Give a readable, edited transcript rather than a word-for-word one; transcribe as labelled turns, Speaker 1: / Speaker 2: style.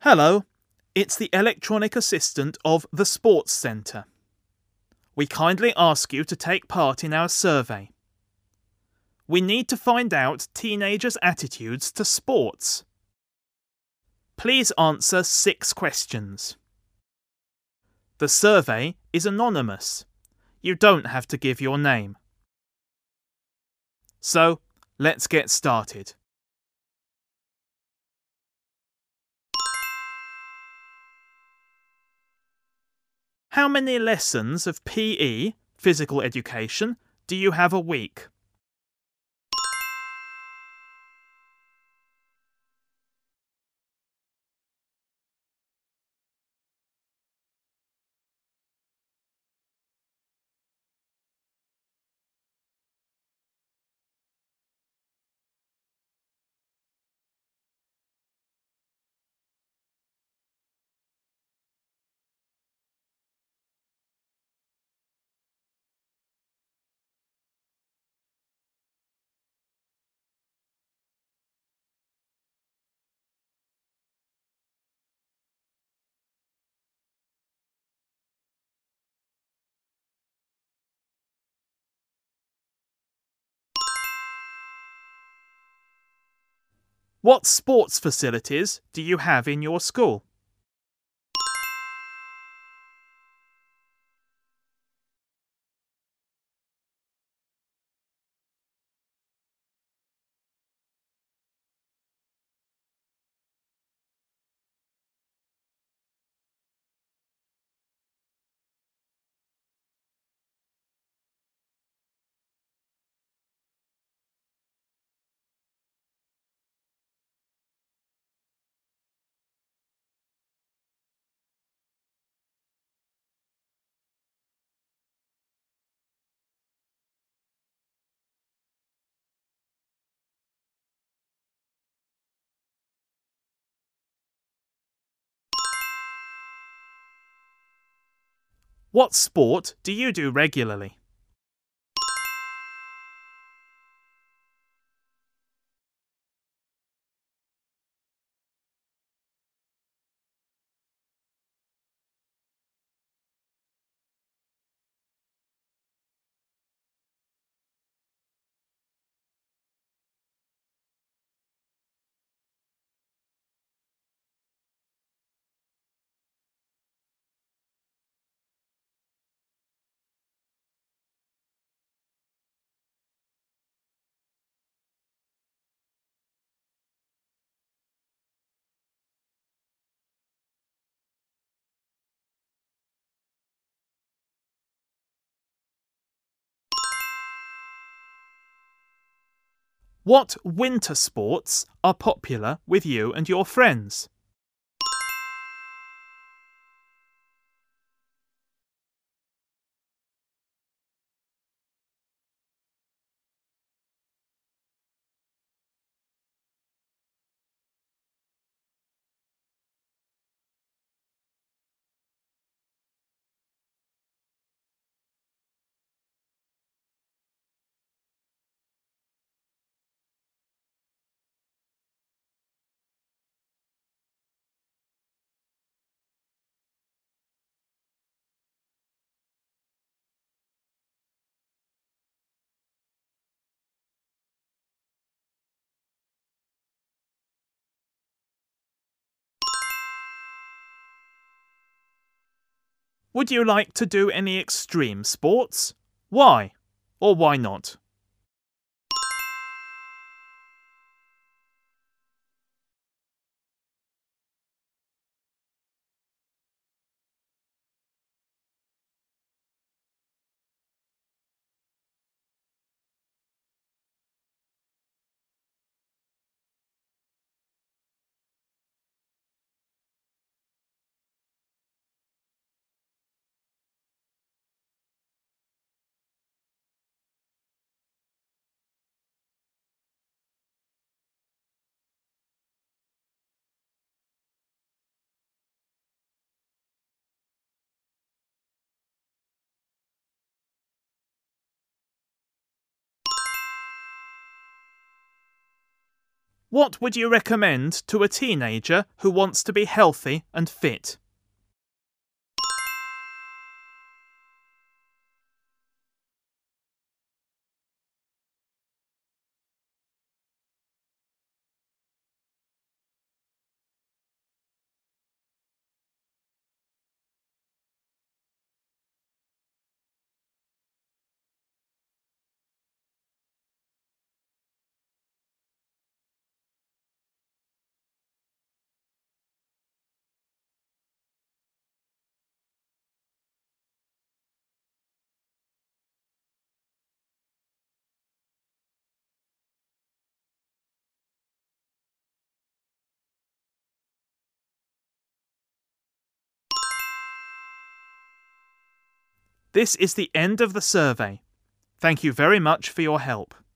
Speaker 1: Hello, it's the electronic assistant of the Sports Centre. We kindly ask you to take part in our survey. We need to find out teenagers' attitudes to sports. Please answer 6 questions. The survey is anonymous. You don't have to give your name. So, let's get started. How many lessons of PE, physical education, do you have a week? What sports facilities do you have in your school? What sport do you do regularly? What winter sports are popular with you and your friends? Would you like to do any extreme sports? Why? Or why not? What would you recommend to a teenager who wants to be healthy and fit? This is the end of the survey. Thank you very much for your help.